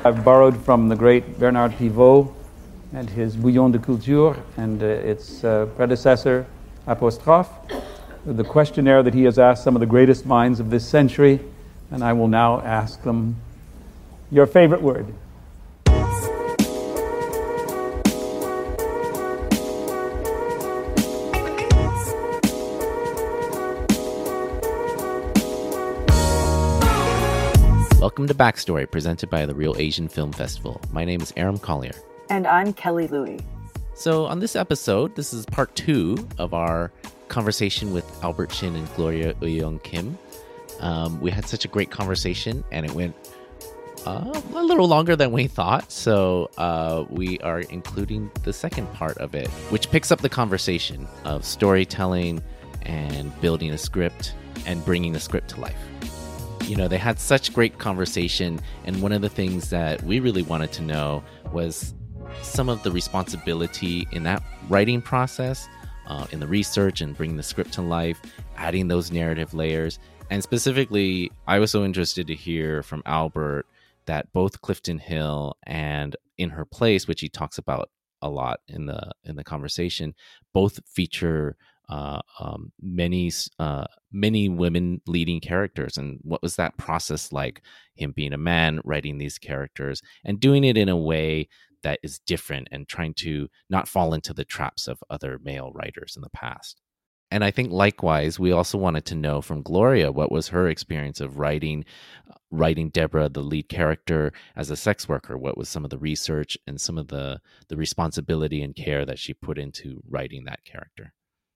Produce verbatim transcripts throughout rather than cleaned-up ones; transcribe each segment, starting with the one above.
I've borrowed from the great Bernard Pivot and his Bouillon de Culture and uh, its uh, predecessor, Apostrophe, the questionnaire that he has asked some of the greatest minds of this century, and I will now ask them your favorite word. Welcome to Backstory, presented by the Real Asian Film Festival. My name is Aram Collier. And I'm Kelly Louie. So on this episode, this is part two of our conversation with Albert Shin and Gloria Eui-Young Kim. Um, we had such a great conversation, and it went uh, a little longer than we thought. So uh, we are including the second part of it, which picks up the conversation of storytelling and building a script and bringing the script to life. You know, they had such great conversation, and one of the things that we really wanted to know was some of the responsibility in that writing process, uh, in the research and bringing the script to life, adding those narrative layers. And specifically, I was so interested to hear from Albert that both Clifton Hill and In Her Place, which he talks about a lot in the in the conversation, both feature uh, um, many uh, many women leading characters. And what was that process like, him being a man writing these characters and doing it in a way that is different and trying to not fall into the traps of other male writers in the past. And I think likewise, we also wanted to know from Gloria what was her experience of writing writing Deborah, the lead character, as a sex worker. What was some of the research and some of the, the responsibility and care that she put into writing that character?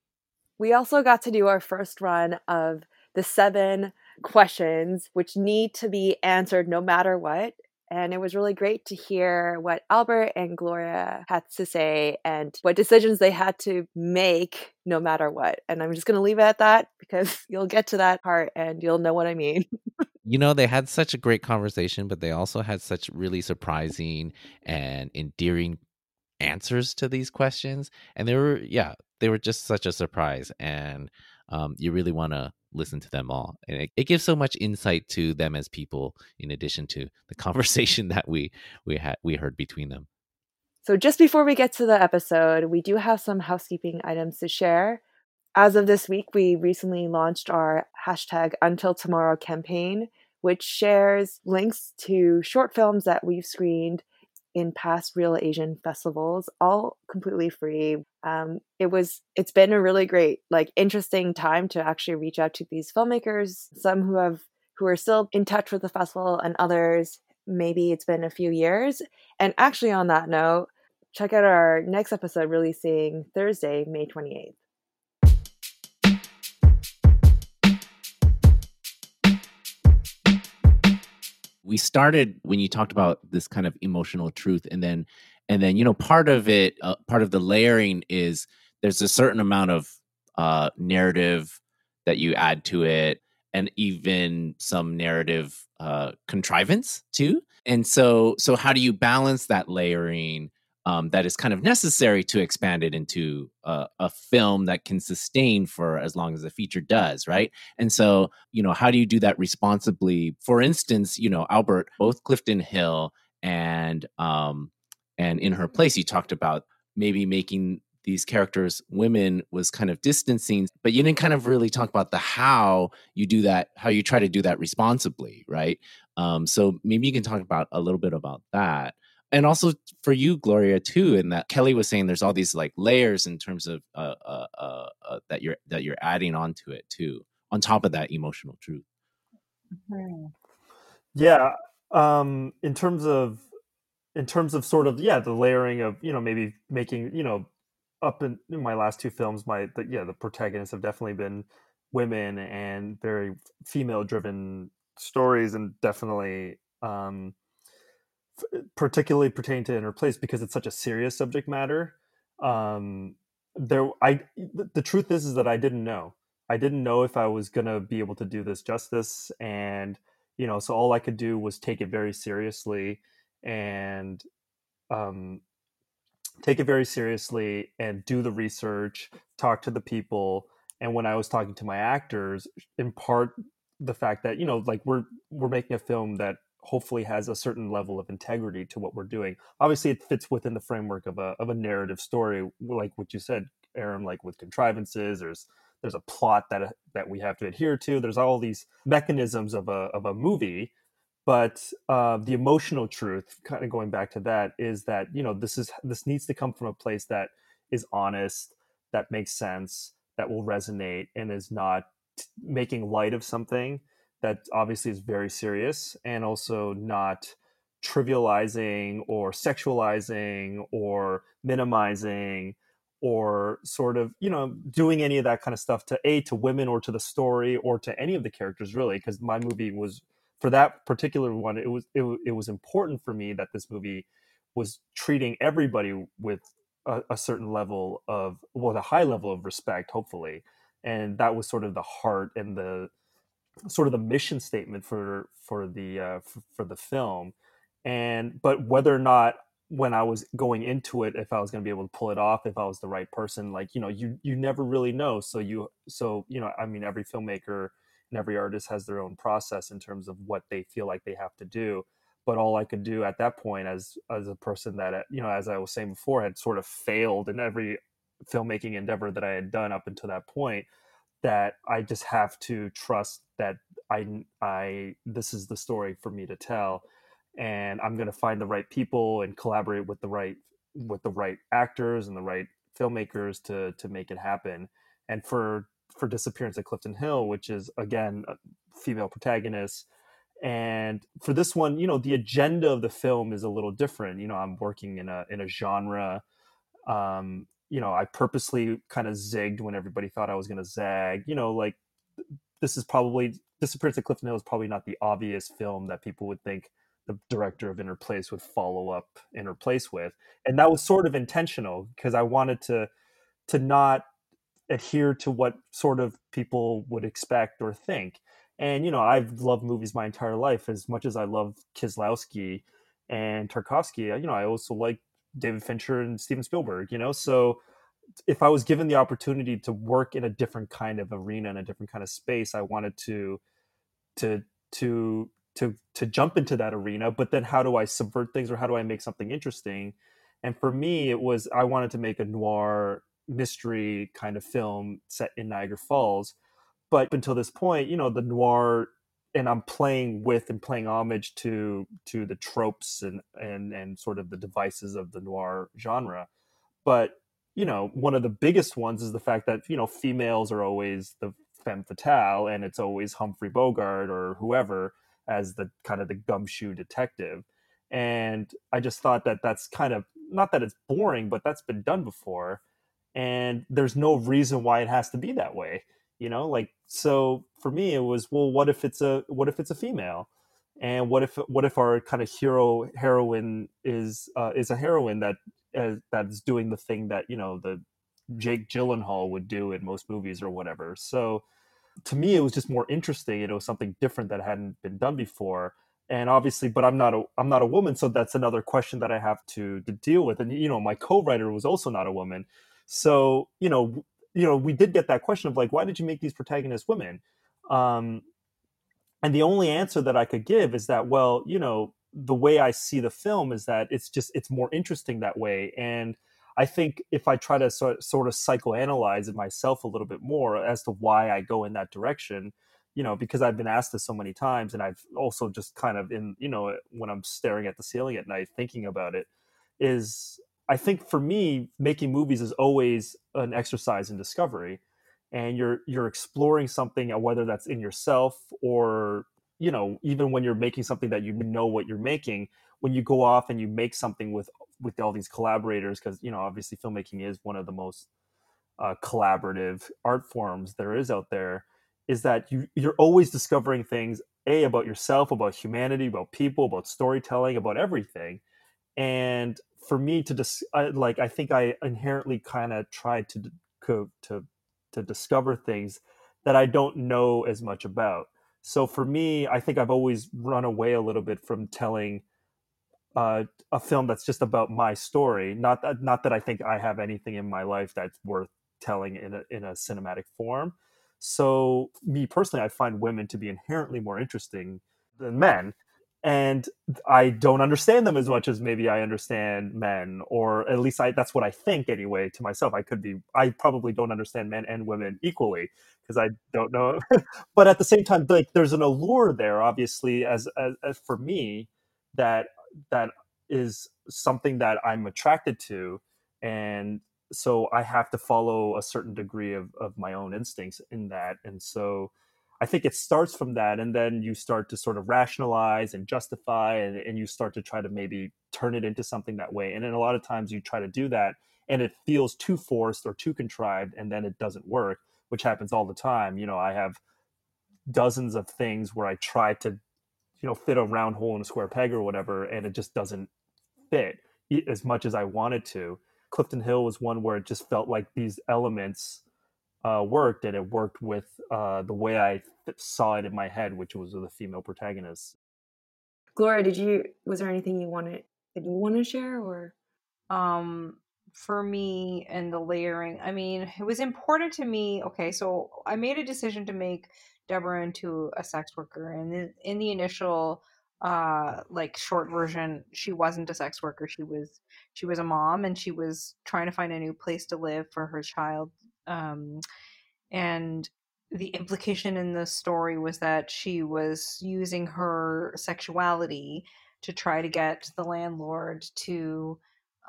We also got to do our first run of the seven questions which need to be answered no matter what. And it was really great to hear what Albert and Gloria had to say and what decisions they had to make no matter what. And I'm just going to leave it at that because you'll get to that part and you'll know what I mean. You know, they had such a great conversation, but they also had such really surprising and endearing answers to these questions. And they were, yeah, they were just such a surprise. And um, you really want to listen to them all. And it, it gives so much insight to them as people, in addition to the conversation that we we had we heard between them. So just before we get to the episode, we do have some housekeeping items to share. As of this week, we recently launched our hashtag Until Tomorrow campaign, which shares links to short films that we've screened in past Real Asian festivals, all completely free. Um, it was, it's been a really great, like, interesting time to actually reach out to these filmmakers, some who have, who are still in touch with the festival and others, maybe it's been a few years. And actually on that note, check out our next episode releasing Thursday, May twenty-eighth. We started when you talked about this kind of emotional truth, and then and then you know part of it uh, part of the layering is there's a certain amount of uh narrative that you add to it, and even some narrative uh contrivance too. And so so how do you balance that layering um that is kind of necessary to expand it into a, a film that can sustain for as long as a feature does, right? And so, you know, how do you do that responsibly? For instance, you know, Albert, both Clifton Hill and um and In Her Place, you talked about maybe making these characters women was kind of distancing, but you didn't kind of really talk about the how you do that, how you try to do that responsibly, right? Um, so maybe you can talk about a little bit about that. And also for you, Gloria, too, and that Kelly was saying there's all these like layers in terms of uh, uh, uh, uh, that you're that you're adding onto it too, on top of that emotional truth. Yeah, um, in terms of in terms of sort of yeah the layering of, you know, maybe making, you know, up in, in my last two films, my the, yeah the protagonists have definitely been women and very female driven stories, and definitely um, f- particularly pertain to In Her Place because it's such a serious subject matter. Um, there, I the, the truth is is that I didn't know. I didn't know if I was gonna be able to do this justice, and you know, so all I could do was take it very seriously and um, take it very seriously and do the research, talk to the people. And when I was talking to my actors, in part the fact that, you know, like we're we're making a film that hopefully has a certain level of integrity to what we're doing. Obviously, it fits within the framework of a of a narrative story, like what you said, Aaron, like with contrivances. There's there's a plot that that we have to adhere to. There's all these mechanisms of a of a movie, but uh, the emotional truth, kind of going back to that, is that you know this is this needs to come from a place that is honest, that makes sense, that will resonate, and is not making light of something that obviously is very serious, and also not trivializing or sexualizing or minimizing or sort of you know doing any of that kind of stuff to a to women or to the story or to any of the characters, really, because my movie was, for that particular one, it was it, it was important for me that this movie was treating everybody with a, a certain level of, well, a high level of respect, hopefully. And that was sort of the heart and the sort of the mission statement for for the uh, for, for the film. And but whether or not, when I was going into it, if I was going to be able to pull it off, if I was the right person, like you know you you never really know. So you so you know I mean, every filmmaker and every artist has their own process in terms of what they feel like they have to do. But all I could do at that point, as as a person that, you know as I was saying before, had sort of failed in every filmmaking endeavor that I had done up until that point, that I just have to trust that I, I, this is the story for me to tell, and I'm going to find the right people and collaborate with the right, with the right actors and the right filmmakers to, to make it happen. And for, for Disappearance at Clifton Hill, which is again a female protagonist. And for this one, you know, the agenda of the film is a little different. You know, I'm working in a, in a genre, um, you know, I purposely kind of zigged when everybody thought I was going to zag. You know, like this is probably Disappearance at Clifton Hill is probably not the obvious film that people would think the director of Inner Place would follow up Inner Place with, and that was sort of intentional because I wanted to to not adhere to what sort of people would expect or think. And you know, I've loved movies my entire life. As much as I love Kieslowski and Tarkovsky, you know, I also like David Fincher and Steven Spielberg, you know? So if I was given the opportunity to work in a different kind of arena, in a different kind of space, I wanted to, to, to, to, to jump into that arena. But then how do I subvert things, or how do I make something interesting? And for me, it was, I wanted to make a noir mystery kind of film set in Niagara Falls. But up until this point, you know, the noir, and I'm playing with and playing homage to to the tropes and and and sort of the devices of the noir genre. But you know, one of the biggest ones is the fact that you know females are always the femme fatale, and it's always Humphrey Bogart or whoever as the kind of the gumshoe detective. And I just thought that that's kind of, not that it's boring, but that's been done before, and there's no reason why it has to be that way. You know, like, so for me it was, well, what if it's a what if it's a female, and what if what if our kind of hero heroine is uh, is a heroine that uh, that's doing the thing that you know the Jake Gyllenhaal would do in most movies or whatever. So to me it was just more interesting, and it was something different that hadn't been done before. And obviously, but i'm not a i'm not a woman, so that's another question that I have to to deal with. And you know, my co-writer was also not a woman. So you know you know, we did get that question of like, why did you make these protagonists women? Um, and the only answer that I could give is that, well, you know, the way I see the film is that it's just, it's more interesting that way. And I think if I try to sort, sort of psychoanalyze it myself a little bit more as to why I go in that direction, you know, because I've been asked this so many times, and I've also just kind of in, you know, when I'm staring at the ceiling at night thinking about it, is I think for me, making movies is always an exercise in discovery, and you're you're exploring something, whether that's in yourself or you know, even when you're making something that you know what you're making. When you go off and you make something with with all these collaborators, because you know, obviously, filmmaking is one of the most uh, collaborative art forms there is out there. Is that you you're always discovering things, a about yourself, about humanity, about people, about storytelling, about everything. And for me to just dis- like I think I inherently kind of tried to to to discover things that I don't know as much about. So for me, I think I've always run away a little bit from telling uh, a film that's just about my story. Not that not that I think I have anything in my life that's worth telling in a in a cinematic form. So me personally, I find women to be inherently more interesting than men. and I don't understand them as much as maybe I understand men, or at least I that's what I think anyway to myself. I could be I probably don't understand men and women equally because I don't know. But at the same time, like there's an allure there, obviously, as, as as for me, that that is something that I'm attracted to, and so I have to follow a certain degree of of my own instincts in that, and so I think it starts from that, and then you start to sort of rationalize and justify, and, and you start to try to maybe turn it into something that way. And then a lot of times you try to do that, and it feels too forced or too contrived, and then it doesn't work, which happens all the time. You know, I have dozens of things where I try to, you know, fit a round hole in a square peg or whatever, and it just doesn't fit e- as much as I wanted to. Clifton Hill was one where it just felt like these elements uh, worked, and it worked with uh, the way I saw it in my head, which was with the female protagonist. Gloria, did you was there anything you wanted that you want to share, or um for me and the layering, I mean, it was important to me. Okay, so I made a decision to make Deborah into a sex worker, and in, in the initial uh like short version, she wasn't a sex worker. She was she was a mom, and she was trying to find a new place to live for her child. um and the implication in the story was that she was using her sexuality to try to get the landlord to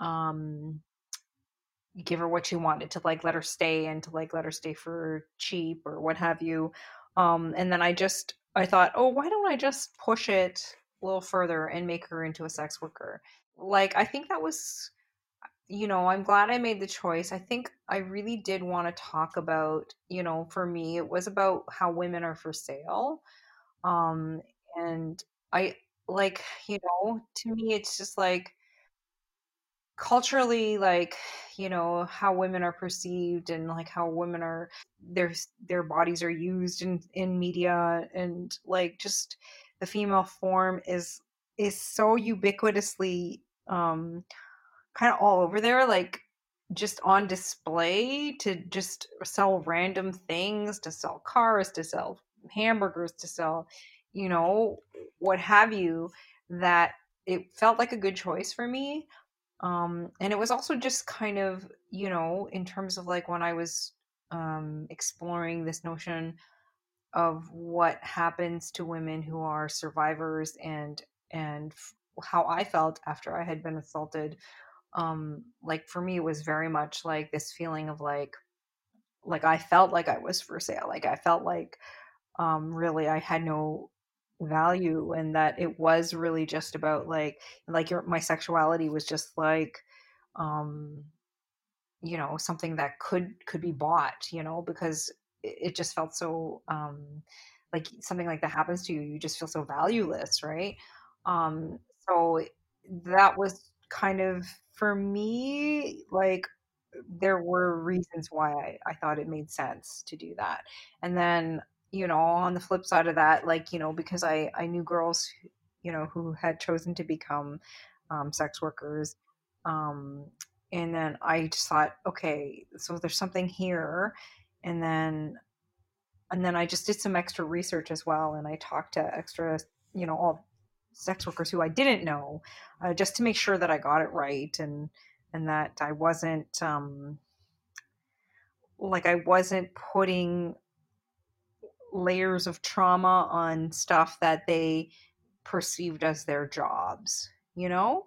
um give her what she wanted, to like let her stay, and to like let her stay for cheap or what have you. Um and then I just I thought, oh, why don't I just push it a little further and make her into a sex worker? Like, I think that was, you know, I'm glad I made the choice. I think I really did want to talk about, you know, for me, it was about how women are for sale. Um, and I like, you know, to me, it's just like culturally, like, you know, how women are perceived, and like how women are, their their bodies are used in in media, and like just the female form is is so ubiquitously um kind of all over there, like just on display to just sell random things, to sell cars, to sell hamburgers, to sell, you know, what have you, that it felt like a good choice for me. Um, and it was also just kind of, you know, in terms of like when I was um, exploring this notion of what happens to women who are survivors, and and f- how I felt after I had been assaulted. Um like for me, it was very much like this feeling of like like I felt like I was for sale, like I felt like um really I had no value, and that it was really just about like like your my sexuality was just like um you know, something that could could be bought, you know, because it, it just felt so um like something like that happens to you, you just feel so valueless, right? um so that was kind of, for me, like there were reasons why I, I thought it made sense to do that. And then, you know, on the flip side of that, like, you know, because I, I knew girls, who, you know, who had chosen to become um, sex workers. Um, and then I just thought, okay, so there's something here. And then, and then I just did some extra research as well. And I talked to extra, you know, all sex workers who I didn't know, uh, just to make sure that I got it right. And, and that I wasn't, um, like I wasn't putting layers of trauma on stuff that they perceived as their jobs, you know?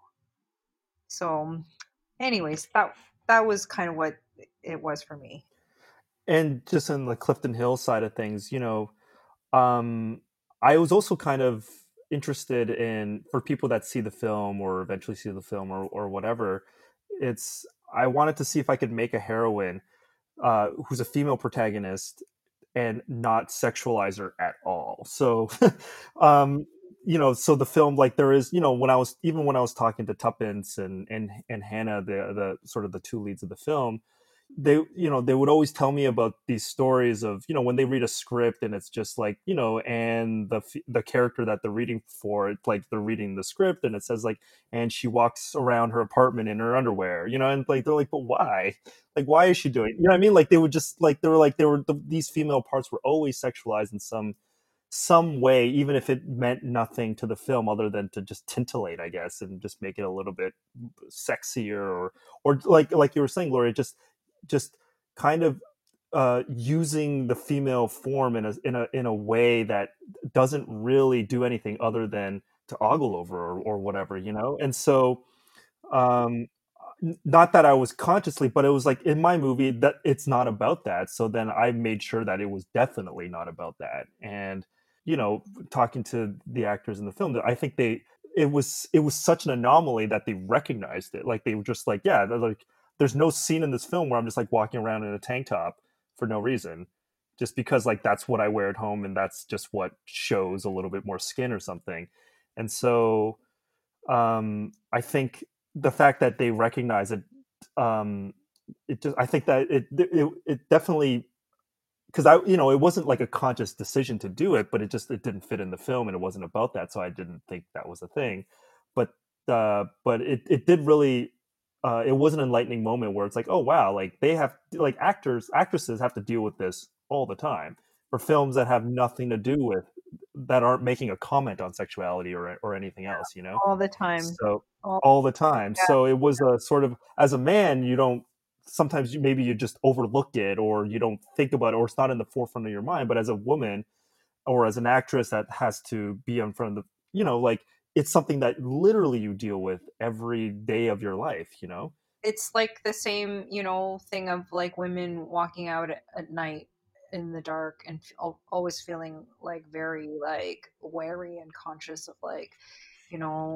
So anyways, that that was kind of what it was for me. And just in the Clifton Hill side of things, you know, um, I was also kind of interested in, for people that see the film or eventually see the film or, or whatever, it's, I wanted to see if I could make a heroine uh, who's a female protagonist and not sexualize her at all. So, um, you know, so the film, like there is, you know, when I was, even when I was talking to Tuppence and, and, and Hannah, the, the sort of the two leads of the film, they, you know, they would always tell me about these stories of, you know, when they read a script and it's just like, you know, and the the character that they're reading for, it's like they're reading the script and it says like, and she walks around her apartment in her underwear, you know, and like they're like, but why? Like, why is she doing? You know what I mean? Like they would just like they were like they were the, these female parts were always sexualized in some some way, even if it meant nothing to the film other than to just tintillate, I guess, and just make it a little bit sexier, or or like like you were saying, Gloria, just just kind of uh, using the female form in a in a in a way that doesn't really do anything other than to ogle over, or, or whatever, you know. And so, um, not that I was consciously, but it was like in my movie that it's not about that. So then I made sure that it was definitely not about that. And you know, talking to the actors in the film, I think they it was it was such an anomaly that they recognized it. Like they were just like, yeah, they're like, there's no scene in this film where I'm just like walking around in a tank top for no reason, just because like that's what I wear at home and that's just what shows a little bit more skin or something. And so um, I think the fact that they recognize it, um, it just I think that it it, it definitely, because I you know it wasn't like a conscious decision to do it, but it just it didn't fit in the film and it wasn't about that, so I didn't think that was a thing. But uh, but it it did really. Uh, it was an enlightening moment where it's like, oh wow, like they have like actors actresses have to deal with this all the time for films that have nothing to do with, that aren't making a comment on sexuality or or anything else, you know. All the time. So All, all the time. yeah. So it was a sort of, as a man, you don't sometimes you maybe you just overlook it, or you don't think about it, or it's not in the forefront of your mind. But as a woman, or as an actress that has to be in front of the, you know, like it's something that literally you deal with every day of your life, you know. It's like the same, you know, thing of like women walking out at, at night in the dark and f- always feeling like very like wary and conscious of like, you know,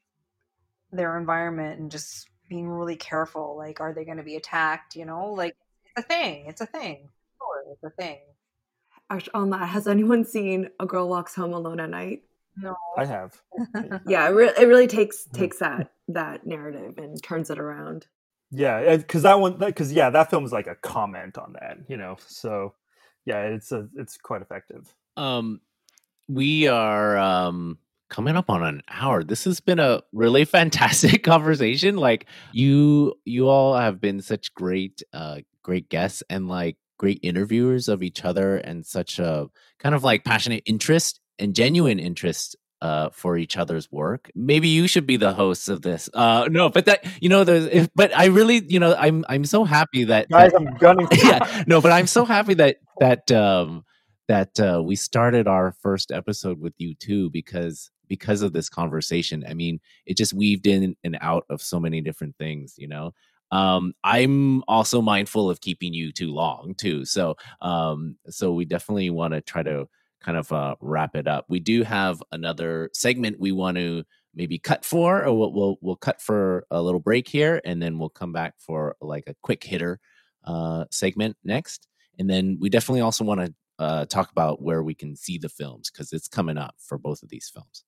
their environment, and just being really careful. Like, are they going to be attacked? You know, like it's a thing. It's a thing. Sure, it's a thing. Actually, on that, has anyone seen A Girl Walks Home Alone at Night? No, I have. Yeah, it, re- it really takes takes that that narrative and turns it around. Yeah, because that one, because yeah, that film is like a comment on that, you know. So yeah, it's a it's quite effective. Um, we are um coming up on an hour. This has been a really fantastic conversation. Like you, you all have been such great, uh, great guests and like great interviewers of each other, and such a kind of like passionate interest and genuine interest uh for each other's work. Maybe you should be the hosts of this. Uh no, but that you know there's if, but I really, you know, I'm I'm so happy that Guys, that, I'm gunning for yeah, no, but I'm so happy that that um that uh we started our first episode with you too, because because of this conversation. I mean, it just weaved in and out of so many different things, you know. Um, I'm also mindful of keeping you too long too. So um so we definitely want to try to kind of uh, wrap it up. We do have another segment we want to maybe cut for, or we'll, we'll we'll cut for a little break here, and then we'll come back for like a quick hitter uh, segment next. And then we definitely also want to uh, talk about where we can see the films, because it's coming up for both of these films.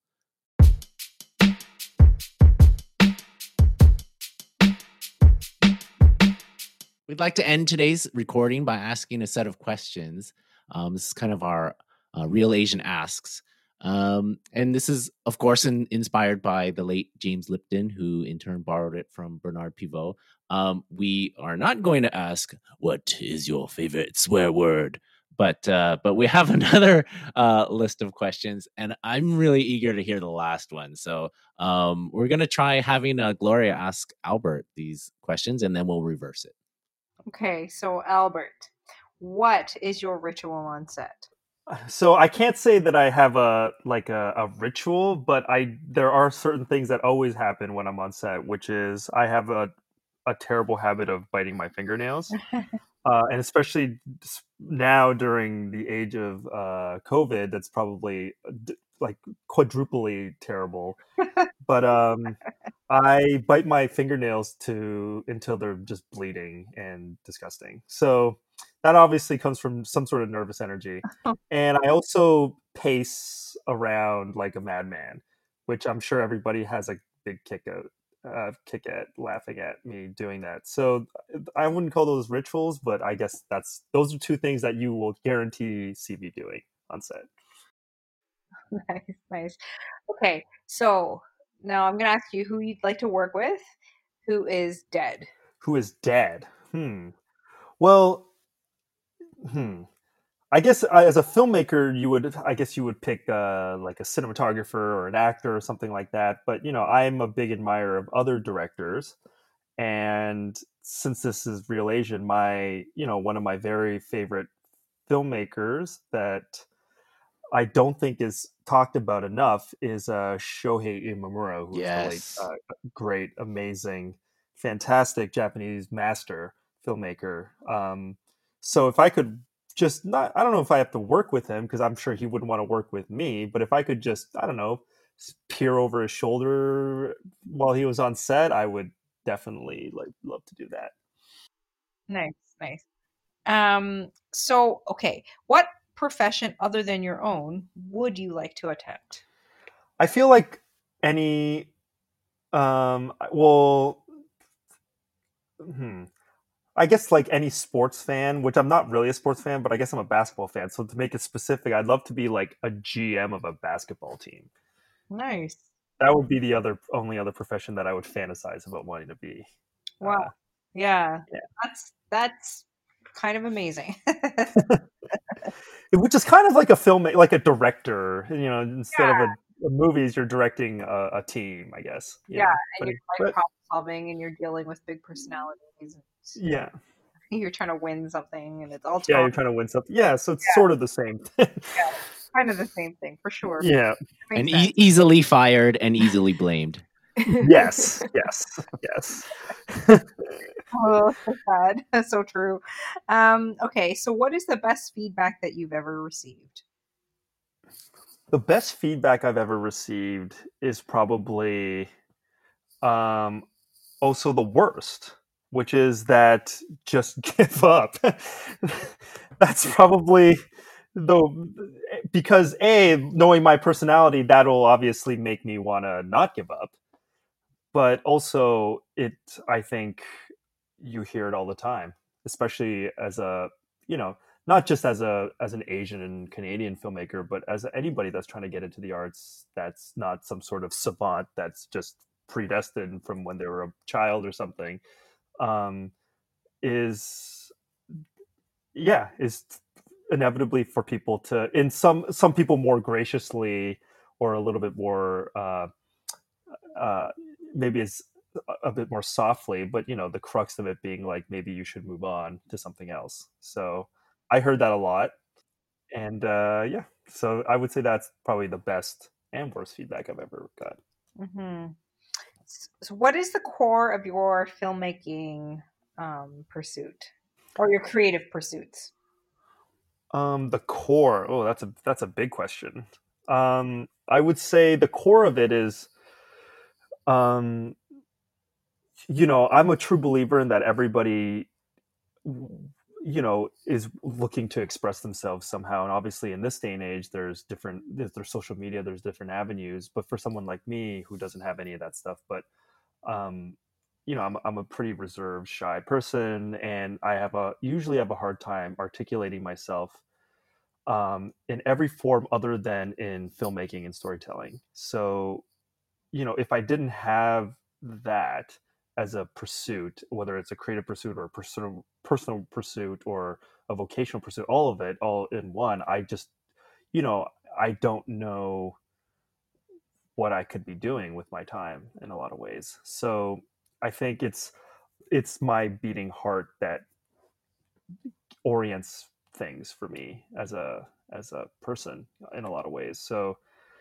We'd like to end today's recording by asking a set of questions. Um, this is kind of our uh, Real Asian Asks. Um, and this is, of course, in, inspired by the late James Lipton, who in turn borrowed it from Bernard Pivot. Um, we are not going to ask, what is your favorite swear word? But uh, but we have another uh, list of questions, and I'm really eager to hear the last one. So um, we're going to try having uh, Gloria ask Albert these questions, and then we'll reverse it. Okay, so Albert, what is your ritual on set? So I can't say that I have a like a, a ritual, but I there are certain things that always happen when I'm on set, which is I have a a terrible habit of biting my fingernails, uh, and especially now during the age of uh, COVID, that's probably like quadruply terrible. But um, I bite my fingernails to until they're just bleeding and disgusting. So that obviously comes from some sort of nervous energy. And I also pace around like a madman, which I'm sure everybody has a big kick out, uh, kick at laughing at me doing that. So I wouldn't call those rituals, but I guess that's those are two things that you will guarantee see me doing on set. Nice, nice. Okay, so now I'm going to ask you who you'd like to work with, who is dead. Who is dead? Hmm. Well, hmm. I guess uh, as a filmmaker, you would, I guess you would pick uh, like a cinematographer or an actor or something like that. But you know, I'm a big admirer of other directors, and since this is Real Asian, my you know one of my very favorite filmmakers that I don't think is talked about enough is uh, Shohei Imamura, who is the late Yes. uh, great, amazing, fantastic Japanese master filmmaker. Um, so if I could just not, I don't know if I have to work with him because I'm sure he wouldn't want to work with me, but if I could just, I don't know, peer over his shoulder while he was on set, I would definitely like love to do that. Nice, nice. Um, so okay, what profession other than your own would you like to attempt? I feel like any, um, well, hmm. I guess like any sports fan, which I'm not really a sports fan, but I guess I'm a basketball fan. So to make it specific, I'd love to be like a G M of a basketball team. Nice. That would be the other only other profession that I would fantasize about wanting to be. Wow. Uh, Yeah. yeah, That's that's kind of amazing. which is kind of like a film, like a director. You know, instead of Yeah. a, a movies, you're directing a, a team. I guess. You Yeah, know, and but, you're it, like but problem solving and you're dealing with big personalities and yeah, you're trying to win something and it's all yeah, talk. you're trying to win something. Yeah, so it's Yeah, sort of the same thing. yeah. Kind of the same thing for sure. Yeah. Makes And sense. e- easily fired and easily blamed. Yes. Yes. Yes. Oh, so sad. That's so true. Um, okay, so what is the best feedback that you've ever received? The best feedback I've ever received is probably um, also the worst, which is that just give up. That's probably the because a knowing my personality, that'll obviously make me want to not give up. But also, it I think you hear it all the time, especially as a you know not just as a as an Asian and Canadian filmmaker, but as anybody that's trying to get into the arts that's not some sort of savant that's just predestined from when they were a child or something. Um, is yeah is inevitably for people to in some some people more graciously or a little bit more uh, uh, maybe it's a bit more softly, but you know, the crux of it being like maybe you should move on to something else. So I heard that a lot, and uh, yeah, so I would say that's probably the best and worst feedback I've ever got. Hmm. So what is the core of your filmmaking um, pursuit or your creative pursuits? Um, the core. Oh, that's a that's a big question. Um, I would say the core of it is, um, you know, I'm a true believer in that everybody you know is looking to express themselves somehow, and obviously in this day and age there's different there's, there's social media, there's different avenues, but for someone like me who doesn't have any of that stuff, but um you know i'm, I'm a pretty reserved, shy person, and I have a usually have a hard time articulating myself um in every form other than in filmmaking and storytelling. So you know, if I didn't have that as a pursuit, whether it's a creative pursuit or a personal personal pursuit or a vocational pursuit, all of it, all in one, I just, you know, I don't know what I could be doing with my time in a lot of ways. So I think it's it's my beating heart that orients things for me as a as a person in a lot of ways. So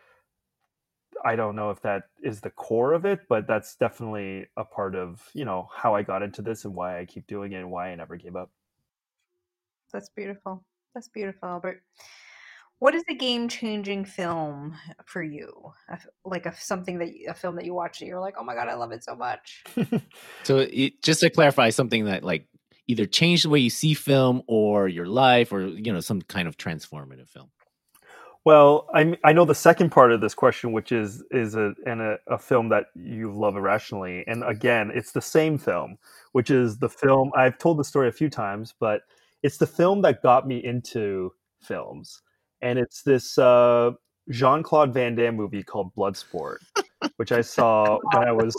I don't know if that is the core of it, but that's definitely a part of, you know, how I got into this and why I keep doing it and why I never gave up. That's beautiful. That's beautiful, Albert. What is a game-changing film for you? A f- Like a something that you- a film that you watch that you're like, oh my god, I love it so much. So it, just to clarify, something that like either changed the way you see film or your life, or you know, some kind of transformative film. Well, I I know the second part of this question, which is is a and a, a film that you love irrationally, and again, it's the same film, which is the film I've told the story a few times, but it's the film that got me into films, and it's this uh, Jean Claude Van Damme movie called Bloodsport, which I saw when I was.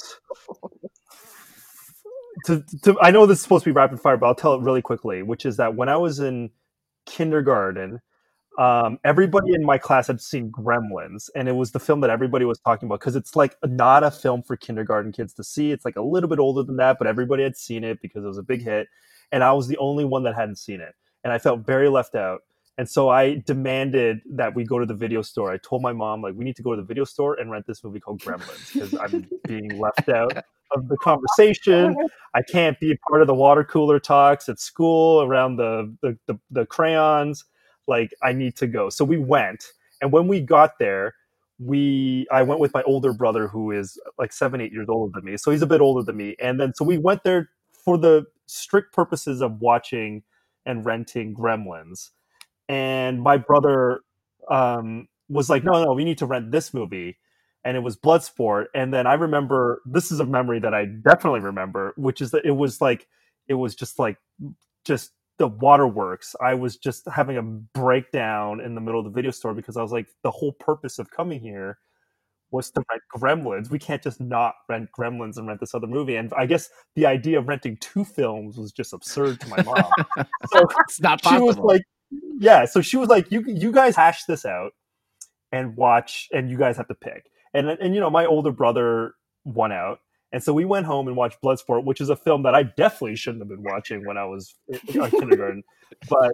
To, to, I know this is supposed to be rapid fire, but I'll tell it really quickly, which is that when I was in kindergarten, um, everybody in my class had seen Gremlins, and it was the film that everybody was talking about because it's like not a film for kindergarten kids to see. It's like a little bit older than that, but everybody had seen it because it was a big hit, and I was the only one that hadn't seen it, and I felt very left out. And so I demanded that we go to the video store. I told my mom, like, we need to go to the video store and rent this movie called Gremlins because I'm being left out of the conversation. I can't be part of the water cooler talks at school around the the, the, the crayons. Like, I need to go. So we went. And when we got there, we I went with my older brother who is like seven, eight years older than me. So he's a bit older than me. And then so we went there for the strict purposes of watching and renting Gremlins. And my brother um, was like, no, no, we need to rent this movie. And it was Bloodsport. And then I remember, this is a memory that I definitely remember, which is that it was like, it was just like, just the waterworks. I was just having a breakdown in the middle of the video store because I was like, the whole purpose of coming here was to rent Gremlins. We can't just not rent Gremlins and rent this other movie. And I guess the idea of renting two films was just absurd to my mom. So It's not she was possible. like, yeah, so she was like, you you guys hash this out and watch, and you guys have to pick. And, and you know, my older brother won out. And so we went home and watched Bloodsport, which is a film that I definitely shouldn't have been watching when I was in kindergarten. But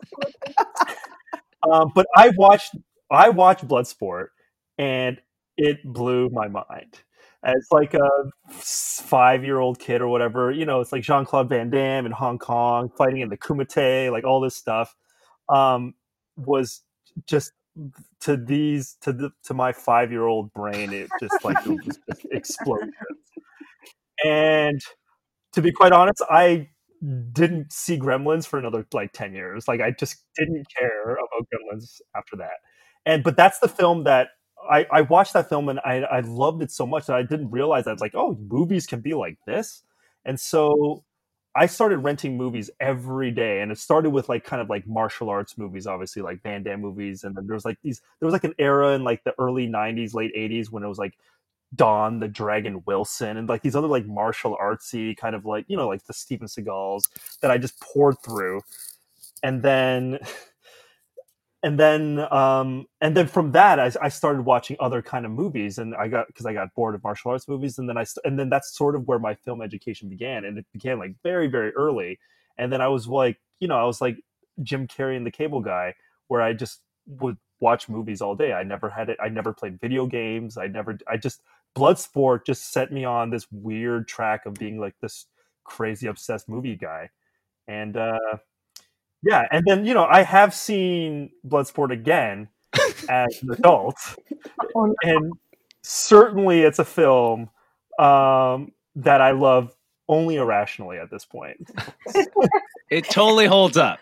um, but I watched I watched Bloodsport, and it blew my mind. As like a five-year-old kid or whatever, you know, it's like Jean-Claude Van Damme in Hong Kong fighting in the Kumite, like all this stuff. Um, was just to these to the to my five year old brain, it just like it was just explosions. And to be quite honest, I didn't see Gremlins for another like ten years. Like I just didn't care about Gremlins after that. And but that's the film that I, I watched that film and I, I loved it so much that I didn't realize that it's like, oh, movies can be like this. And so I started renting movies every day, and it started with like kind of like martial arts movies, obviously like Van Damme movies, and then there was like these there was like an era in like the early nineties, late eighties when it was like Don the Dragon Wilson and like these other like martial artsy kind of like, you know, like the Steven Seagals that I just poured through. And then and then um and then from that I, I started watching other kind of movies, and I got because I got bored of martial arts movies, and then I and then that's sort of where my film education began, and it began like very very early. And then I was like, you know, I was like Jim Carrey and the Cable Guy, where I just would watch movies all day. I never had it. I never played video games. I never. I just Bloodsport just set me on this weird track of being like this crazy obsessed movie guy, and. uh Yeah, and then, you know, I have seen Bloodsport again as an adult, Oh, no. and certainly it's a film um, that I love only irrationally at this point. It totally holds up.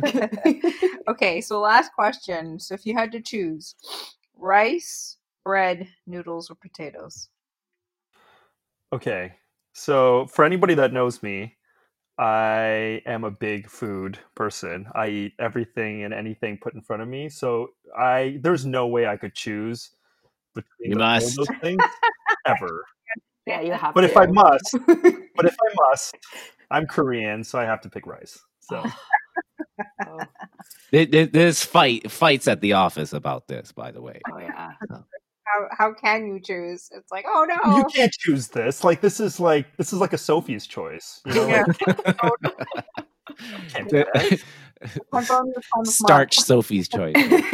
Okay, so last question. So if you had to choose rice, bread, noodles, or potatoes? Okay, so for anybody that knows me, I am a big food person. I eat everything and anything put in front of me. So I there's no way I could choose between You the, all must. those things ever. Yeah, you have But to. if I must, but if I must, I'm Korean, so I have to pick rice. So Oh, There- there- There's fight fights at the office about this, by the way. oh yeah. How how can you choose? It's like, oh you no. can't choose this. Like this is like this is like a Sophie's choice. You know, Yeah. like, can't do that. Confirm your time of Starch month. Sophie's choice.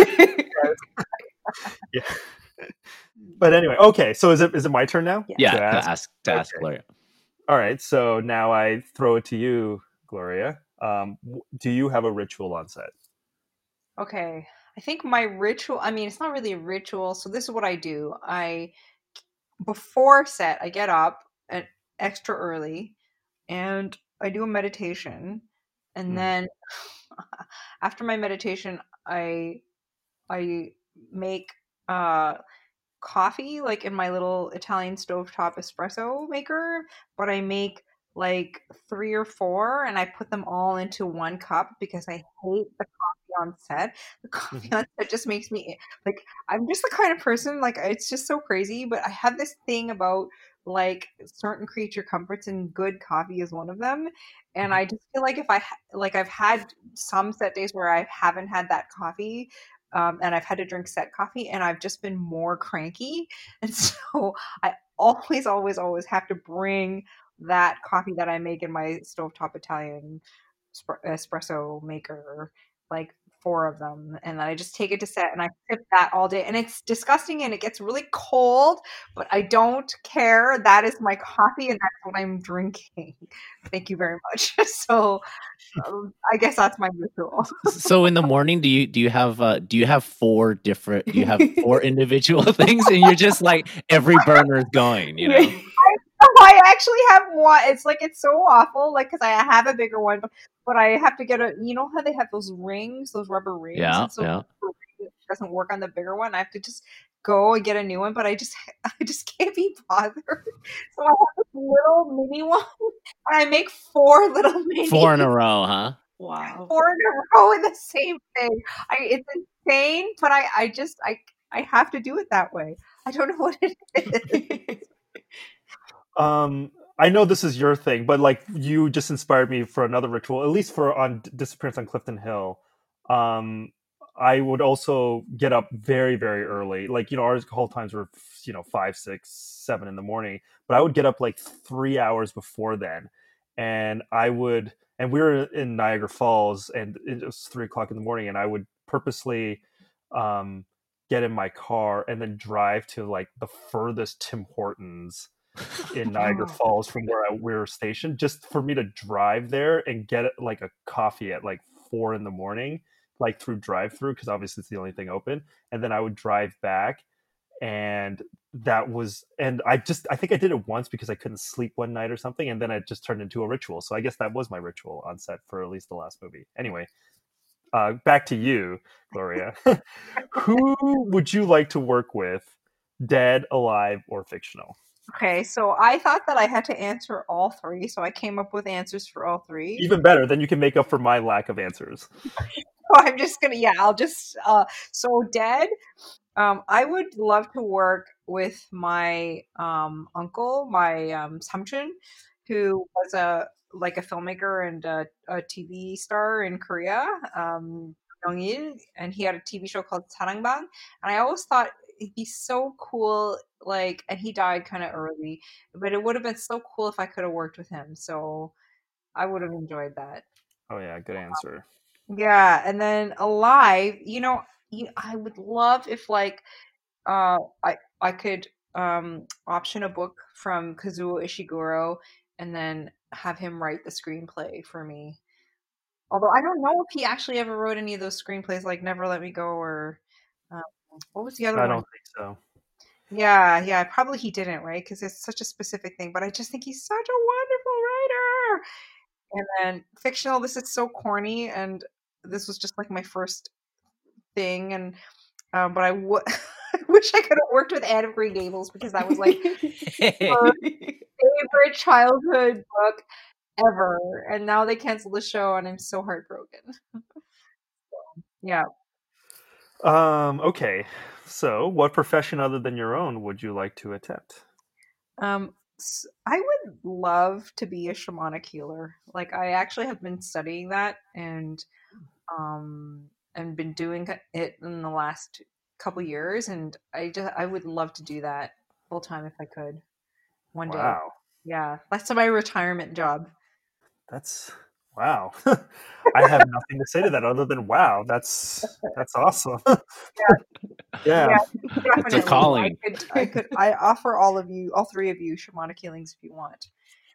Yeah. But anyway, okay. So is it is it my turn now? Yeah. Yeah, To to ask? ask to ask Okay. Gloria. All right. So now I throw it to you, Gloria. Um, w- do you have a ritual on set? Okay. I think my ritual, I mean, it's not really a ritual. So this is what I do. I, before set, I get up at extra early and I do a meditation. And Mm. then after my meditation, I, I make, uh, coffee like in my little Italian stovetop espresso maker, but I make like three or four and I put them all into one cup because I hate the coffee on set. The coffee Mhm. on set just makes me like I'm just the kind of person like it's just so crazy. But I have this thing about like certain creature comforts, and good coffee is one of them. And Mhm. I just feel like if I ha- like I've had some set days where I haven't had that coffee. Um, and I've had to drink set coffee, and I've just been more cranky. And so I always, always, always have to bring that coffee that I make in my stovetop Italian spr- espresso maker, like four of them, and then I just take it to set and I sip that all day. And it's disgusting and it gets really cold, but I don't care. That is my coffee and that's what I'm drinking. Thank you very much. So um, I guess that's my ritual. So in the morning, do you do you have uh, do you have four different? Do you have four individual things, and you're just like every burner is going, you know? I actually have one. It's like it's so awful, like because I have a bigger one, but, but I have to get a. You know how they have those rings, those rubber rings, Yeah, and so yeah. the ring doesn't work on the bigger one. I have to just go and get a new one, but I just I just can't be bothered. So I have this little mini one, and I make four little mini Four in a row, huh? Wow. four in a row in the same thing. I it's insane, but I I just I I have to do it that way. I don't know what it is. Um, I know this is your thing, but like you just inspired me for another ritual, at least for on Disappearance on Clifton Hill. Um, I would also get up very, very early. Like, you know, our call times were, you know, five, six, seven in the morning, but I would get up like three hours before then. And I would, and we were in Niagara Falls and it was three o'clock in the morning, and I would purposely um, get in my car and then drive to like the furthest Tim Hortons in Niagara Oh. Falls from where I, we were stationed, just for me to drive there and get like a coffee at like four in the morning, like through drive-through, because obviously it's the only thing open. And then I would drive back, and that was, and I just, I think I did it once because I couldn't sleep one night or something, and then it just turned into a ritual. So I guess that was my ritual on set for at least the last movie. Anyway, uh, back to you, Gloria. Who would you like to work with, dead, alive, or fictional? Okay, so I thought that I had to answer all three, so I came up with answers for all three. Even better, then you can make up for my lack of answers. So I'm just gonna, yeah, I'll just, uh, so dead. Um, I would love to work with my um uncle, my um Samchun, who was a like a filmmaker and a, a T V star in Korea, um, Young-il, and he had a T V show called Sarangbang, and I always thought it'd be so cool, like, and he died kind of early, but it would have been so cool if I could have worked with him. So I would have enjoyed that. Oh yeah, good answer. Yeah, and then alive, you know, you, I would love if like uh I I could um option a book from Kazuo Ishiguro and then have him write the screenplay for me. Although I don't know if he actually ever wrote any of those screenplays like Never Let Me Go or um, what was the other I one? don't think so. Yeah, yeah, probably he didn't, right? Because it's such a specific thing, but I just think he's such a wonderful writer. And then fictional, this is so corny, and this was just like my first thing, and um, but I w- I wish I could have worked with Anne of Green Gables because that was like her favorite childhood book ever, and now they canceled the show, and I'm so heartbroken. Yeah. Um, okay. So, what profession other than your own would you like to attempt? Um, s- I would love to be a shamanic healer. Like I actually have been studying that and um and been doing it in the last couple years, and I just I would love to do that full time if I could one day. Wow. Yeah, that's my retirement job. That's wow. I have nothing to say to that other than wow. That's that's awesome. Yeah, Yeah. It's a definitely. I calling. could I could I offer all of you, all three of you, shamanic healings if you want.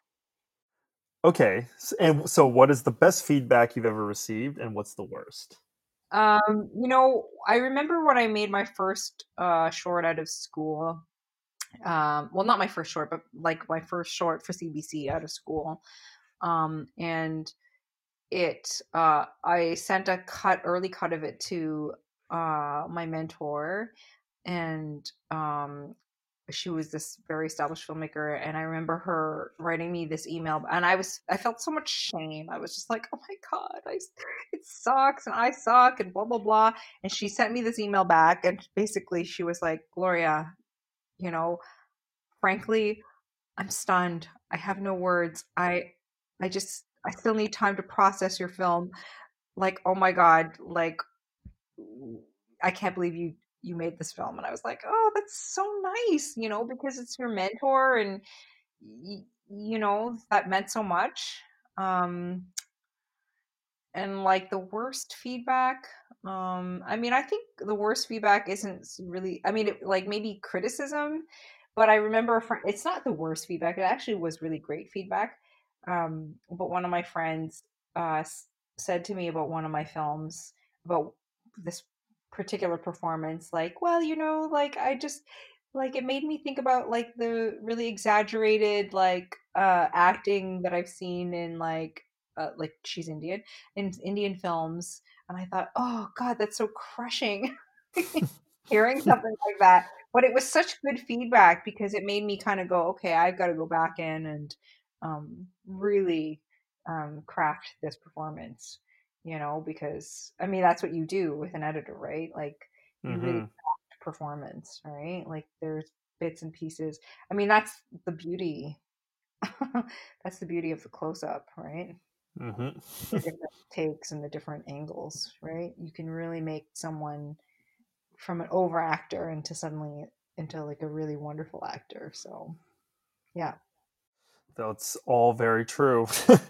Okay. S- And so what is the best feedback you've ever received and what's the worst? Um, you know, I remember when I made my first uh short out of school. Um, well, not my first short, but like my first short for C B C out of school. Um, and it uh I sent a cut early cut of it to uh my mentor, and um she was this very established filmmaker, and I remember her writing me this email, and I was I felt so much shame. I was just like, oh my god, I, it sucks, and I suck, and blah blah blah. And she sent me this email back, and basically she was like, Gloria, you know, frankly, I'm stunned. I have no words. I I just I still need time to process your film. Like, oh my god, like I can't believe you you made this film. And I was like, oh, that's so nice, you know, because it's your mentor, and y- you know, that meant so much. Um and like the worst feedback, um I mean, I think the worst feedback isn't really, I mean, it, like maybe criticism, but I remember a friend, it's not the worst feedback, it actually was really great feedback. Um but one of my friends uh s- said to me about one of my films, about this particular performance, like, well, you know, like I just, like, it made me think about like the really exaggerated like uh acting that I've seen in like uh, like she's Indian, in Indian films. And I thought, oh God, that's so crushing hearing something like that. But it was such good feedback because it made me kind of go, okay, I've got to go back in and um, really um, craft this performance, you know, because I mean, that's what you do with an editor, right? Like you really Mm-hmm. craft performance, right? Like there's bits and pieces. I mean, that's the beauty. That's the beauty of the close up, right? Mm-hmm. The different takes and the different angles, right? You can really make someone from an over actor into suddenly into like a really wonderful actor. So yeah. That's all very true.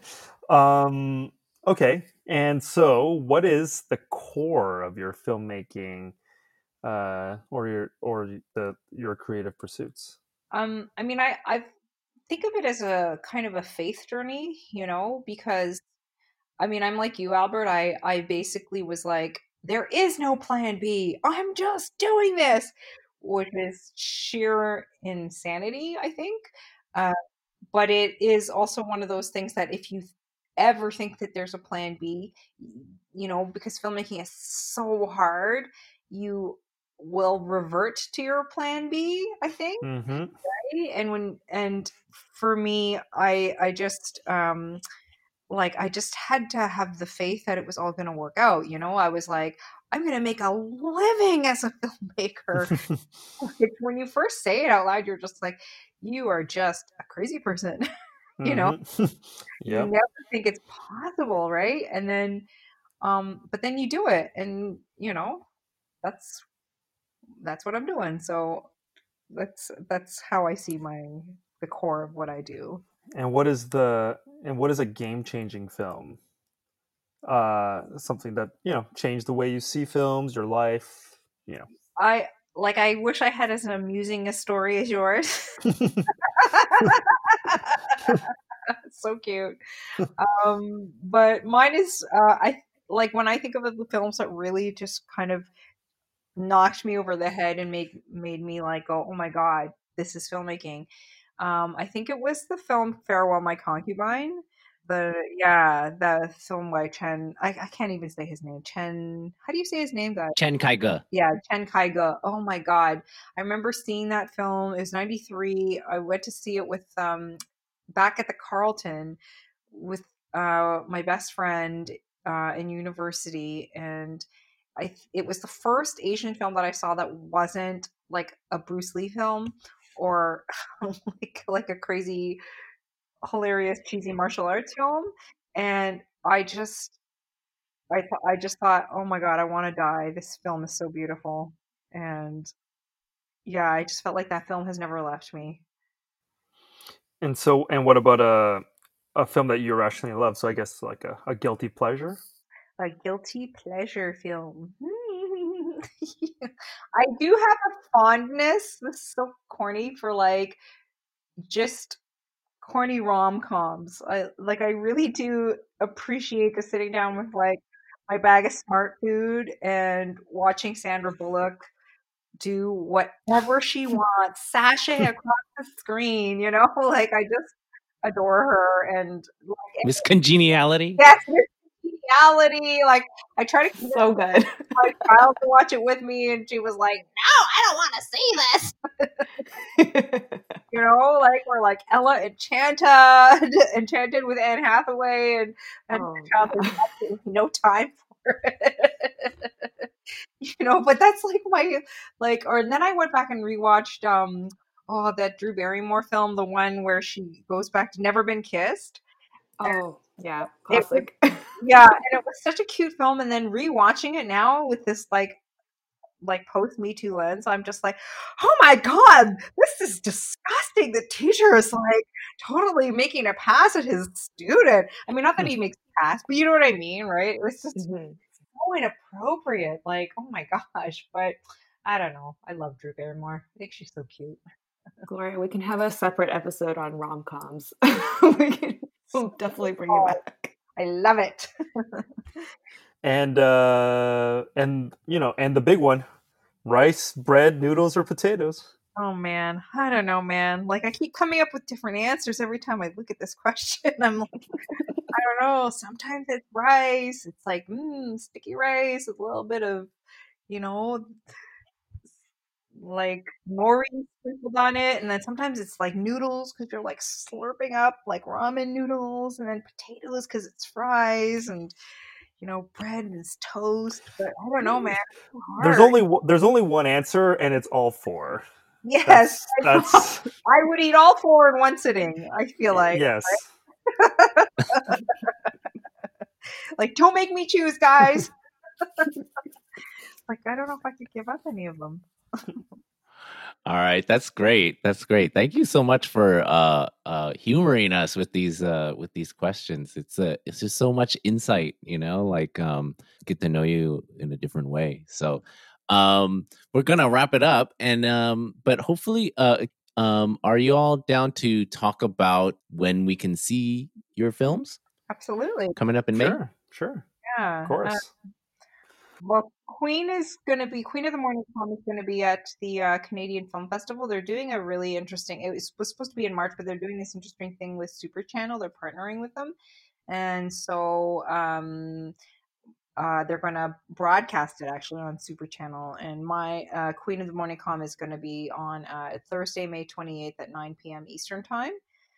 um, okay, and so what is the core of your filmmaking, uh, or your or the your creative pursuits? Um, I mean, I I think of it as a kind of a faith journey, you know, because I mean, I'm like you, Albert. I I basically was like, there is no plan B. I'm just doing this, which is sheer insanity, I think. Uh, but it is also one of those things that if you ever think that there's a plan B, you know, because filmmaking is so hard, you will revert to your plan B, I think. Mm-hmm. Right? And when and for me, I I just um like I just had to have the faith that it was all going to work out. You know, I was like, I'm going to make a living as a filmmaker. Like, when you first say it out loud, you're just like, you are just a crazy person. You know, Mm-hmm. you Yep. never think it's possible, right? And then, um, but then you do it, and you know, that's that's what I'm doing. So that's that's how I see my the core of what I do. And what is the and what is a game changing film? Uh, something that you know changed the way you see films, your life. You I like. I wish I had as amusing a story as yours. know. So cute. Um, but mine is uh, I like when I think of the films that really just kind of knocked me over the head and made made me like go, oh my god, this is filmmaking. Um, I think it was the film Farewell My Concubine. The yeah, the film by Chen. I, I can't even say his name. Chen. How do you say his name, guys? Chen Kaige. Yeah, Chen Kaige. Oh my god, I remember seeing that film. It was ninety-three. I went to see it with um back at the Carlton with uh my best friend uh in university, and I it was the first Asian film that I saw that wasn't like a Bruce Lee film or like like a crazy hilarious cheesy martial arts film. And I just I th- I just thought, "Oh my god, I want to die. This film is so beautiful." And yeah, I just felt like that film has never left me. And so, and what about a a film that you rationally love? So I guess like a, a guilty pleasure. A guilty pleasure film. I do have a fondness, this is so corny, for like just corny rom-coms. I like I really do appreciate just sitting down with like my bag of smart food and watching Sandra Bullock do whatever she wants, sashay across the screen, you know? Like I just adore her. And like Miss Congeniality. yes, Miss Reality. Like I try to convince So good. my child to watch it with me, and she was like, "No, I don't want to see this." You know, like or like Ella Enchanted, Enchanted with Anne Hathaway, and and Oh, child yeah. has absolutely no time for it. You know, but that's like my like. Or and then I went back and rewatched um oh that Drew Barrymore film, the one where she goes back to Never Been Kissed. Oh, yeah. It was Classic. yeah, and it was such a cute film. And then rewatching it now with this like like post Me Too lens, I'm just like, oh my god, this is disgusting. The teacher is like totally making a pass at his student. I mean, not that he makes a pass, but you know what I mean, right? It was just Mhm. so inappropriate. Like, oh my gosh. But I don't know. I love Drew Barrymore. I think she's so cute. Gloria, we can have a separate episode on rom-coms. We can, we'll definitely bring you back. I love it. And uh, and you know, and the big one: rice, bread, noodles, or potatoes. Oh man, I don't know, man. Like I keep coming up with different answers every time I look at this question. I'm like, I don't know. Sometimes it's rice. It's like mm, sticky rice with a little bit of, you know, like nori sprinkled on it, and then sometimes it's like noodles because you're like slurping up like ramen noodles, and then potatoes because it's fries, and you know, bread is toast. But I don't know, man. It's so There's hard. only one- there's only one answer, and it's all four. Yes, That's I know. that's I would eat all four in one sitting. I feel like, yes. like, don't make me choose, guys. Like, I don't know if I could give up any of them. All right, that's great. That's great. Thank you so much for uh, uh, humoring us with these uh, with these questions. It's uh, it's just so much insight, you know, like um, get to know you in a different way. So um, we're gonna wrap it up, and um, but hopefully, uh, um, are you all down to talk about when we can see your films Absolutely. coming up in May? Sure, sure, Yeah. of course. Uh, well, Queen is going to be Queen of the Morning Calm is going to be at the uh, Canadian Film Festival. They're doing a really interesting. It was, was supposed to be in March, but they're doing this interesting thing with Super Channel. They're partnering with them, and so um, uh, they're going to broadcast it actually on Super Channel. And my uh, Queen of the Morning Calm is going to be on uh, Thursday, May twenty-eighth at nine p.m. Eastern Time.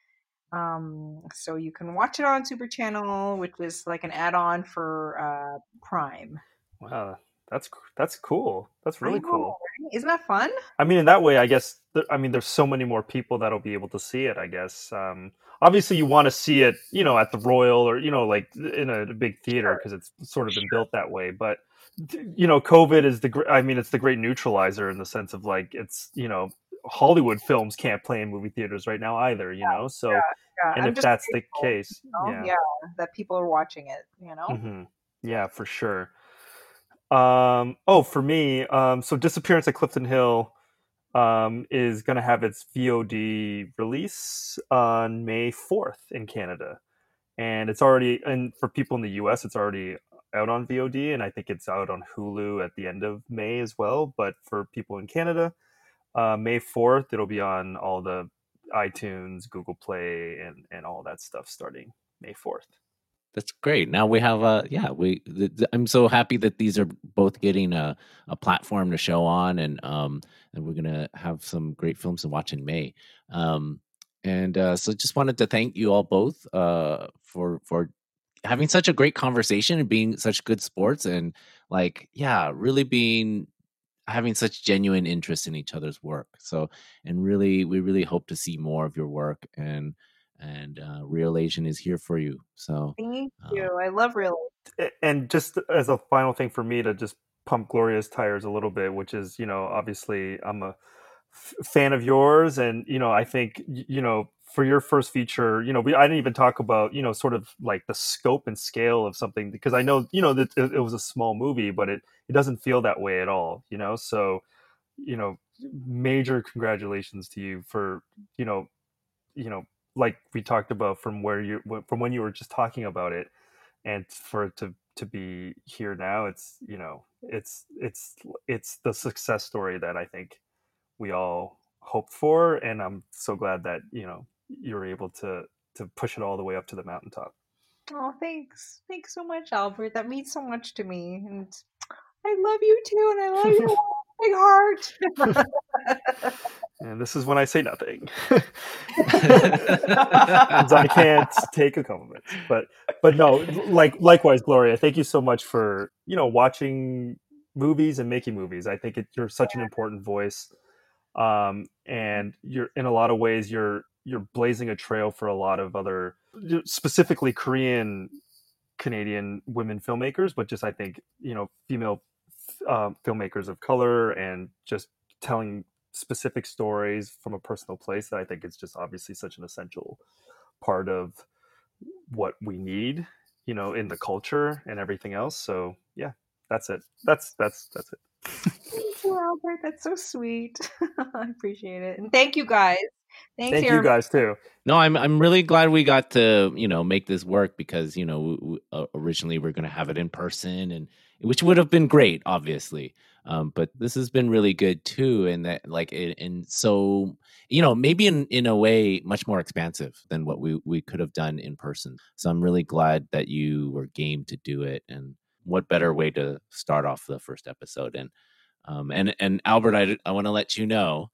Um, so you can watch it on Super Channel, which is like an add-on for uh, Prime. Wow, that's that's cool. That's really I know, cool. right? Isn't that fun? I mean, in that way, I guess. Th- I mean, there's so many more people that'll be able to see it. I guess. Um, obviously, you want to see it, you know, at the Royal or you know, like in a, a big theater because it's sort of been built that way. But you know, COVID is the. gr- I mean, it's the great neutralizer in the sense of like it's you know, Hollywood films can't play in movie theaters right now either. You know, so Yeah, and I'm if just that's the grateful, case, you know? yeah, Yeah, that people are watching it, you know? hmm yeah, for sure. Um, oh, for me, um, so Disappearance at Clifton Hill um, is going to have its V O D release on May fourth in Canada. And it's already, and for people in the U S, it's already out on V O D, and I think it's out on Hulu at the end of May as well. But for people in Canada, uh, May fourth, it'll be on all the iTunes, Google Play, and, and all that stuff starting May fourth. That's great. Now we have a yeah. We th- th- I'm so happy that these are both getting a, a platform to show on, and um and we're gonna have some great films to watch in May. Um and uh, so just wanted to thank you all both uh for for having such a great conversation and being such good sports and like yeah really being having such genuine interest in each other's work. So and really we really hope to see more of your work and and uh, Real Asian is here for you. So Thank uh, you. I love Real. And just as a final thing for me to just pump Gloria's tires a little bit, which is, you know, obviously I'm a f- fan of yours. And, you know, I think, y- you know, for your first feature, you know, we, I didn't even talk about, you know, sort of like the scope and scale of something because I know, you know, that it, it was a small movie, but it, it doesn't feel that way at all, you know? So, you know, major congratulations to you for, you know, you know, like we talked about from where you, from when you were just talking about it and for it to to be here now, it's you know it's it's it's the success story that I think we all hoped for, and I'm so glad that you know you were able to to push it all the way up to the mountaintop. Oh, thanks. Thanks so much, Albert. That means so much to me. And I love you too, and I love you. Big heart. And this is when I say nothing. I can't take a compliment. But but no, like likewise, Gloria, thank you so much for, you know, watching movies and making movies. I think it, you're such an important voice. Um, and you're in a lot of ways you're you're blazing a trail for a lot of other, specifically Korean Canadian women filmmakers, but just I think, you know, female uh, filmmakers of color, and just telling specific stories from a personal place that I think is just obviously such an essential part of what we need, you know, in the culture and everything else. So yeah, that's it. That's that's that's it. Thank you, Albert. That's so sweet. I appreciate it, and thank you guys. Thanks, Thank you guys too. No, I'm I'm really glad we got to, you know, make this work, because, you know, we, we, uh, originally we are going to have it in person, and which would have been great, obviously. Um, but this has been really good too, and that like it, and so, you know, maybe in, in a way much more expansive than what we, we could have done in person. So I'm really glad that you were game to do it, and what better way to start off the first episode. And um and and Albert, I I want to let you know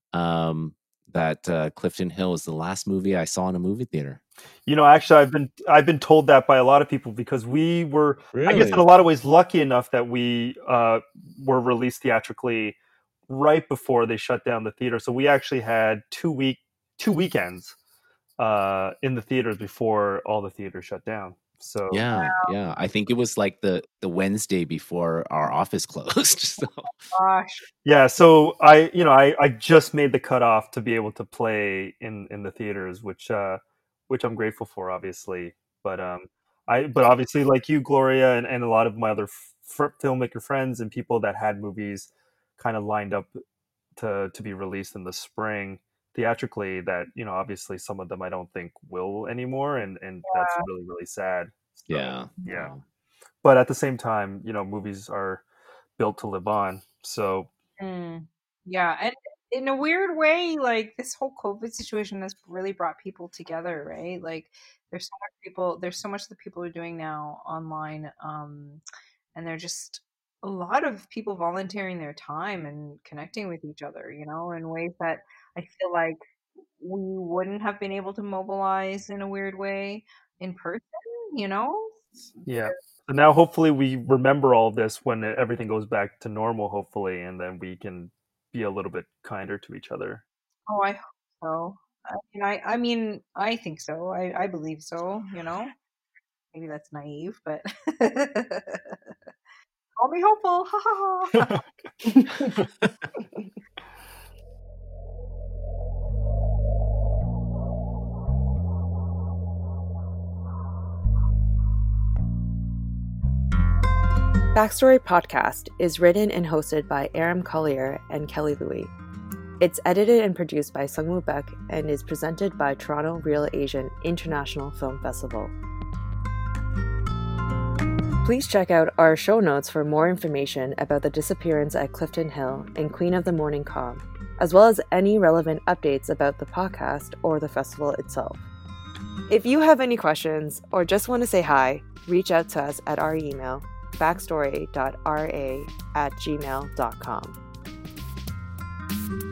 um that uh, Clifton Hill is the last movie I saw in a movie theater. You know, actually, I've been I've been told that by a lot of people, because we were, really? I guess, in a lot of ways, lucky enough that we uh, were released theatrically right before they shut down the theater. So we actually had two week two weekends uh, in the theaters before all the theaters shut down. So yeah, wow. yeah, I think it was like the the Wednesday before our office closed. So. Gosh. Yeah, so I, you know, I, I just made the cutoff to be able to play in, in the theaters, which uh, which I'm grateful for, obviously. But um, I, but obviously, like you, Gloria, and, and a lot of my other f- filmmaker friends and people that had movies kind of lined up to to be released in the spring theatrically, that, you know, obviously some of them I don't think will anymore, and and yeah. that's really really sad. So, yeah, yeah. But at the same time, you know, movies are built to live on. So mm. yeah, and in a weird way, like, this whole COVID situation has really brought people together, right? Like, there's so much people, there's so much that people are doing now online, um, and they're just a lot of people volunteering their time and connecting with each other, you know, in ways that I feel like we wouldn't have been able to mobilize in a weird way in person, you know? Yeah. So now hopefully we remember all this when everything goes back to normal, hopefully, and then we can be a little bit kinder to each other. Oh, I hope so. I mean, I, I mean, I think so. I, I believe so, you know? Maybe that's naive, but call me hopeful. Ha ha ha. Backstory Podcast is written and hosted by Aram Collier and Kelly Louie. It's edited and produced by Sungwoo Baek and is presented by Toronto Real Asian International Film Festival. Please check out our show notes for more information about the disappearance at Clifton Hill and Queen of the Morning Calm, as well as any relevant updates about the podcast or the festival itself. If you have any questions or just want to say hi, reach out to us at our email, backstory dot r a at gmail dot com.